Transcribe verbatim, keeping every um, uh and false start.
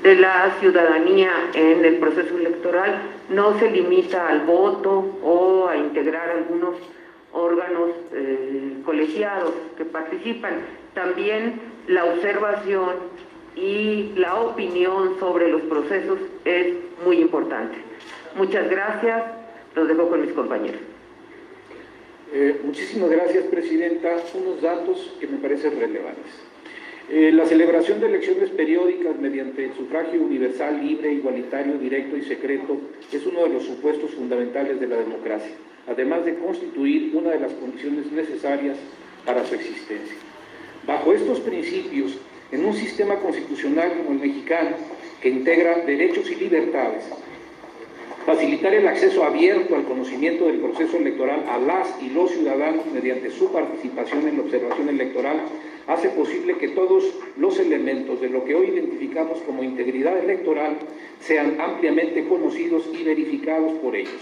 de la ciudadanía en el proceso electoral no se limita al voto o a integrar algunos órganos eh, colegiados que participan, también la observación y la opinión sobre los procesos es muy importante. Muchas gracias, los dejo con mis compañeros. Eh, muchísimas gracias, Presidenta. Unos datos que me parecen relevantes. Eh, la celebración de elecciones periódicas mediante el sufragio universal, libre, igualitario, directo y secreto es uno de los supuestos fundamentales de la democracia, además de constituir una de las condiciones necesarias para su existencia. Bajo estos principios, en un sistema constitucional como el mexicano, que integra derechos y libertades, facilitar el acceso abierto al conocimiento del proceso electoral a las y los ciudadanos mediante su participación en la observación electoral hace posible que todos los elementos de lo que hoy identificamos como integridad electoral sean ampliamente conocidos y verificados por ellos.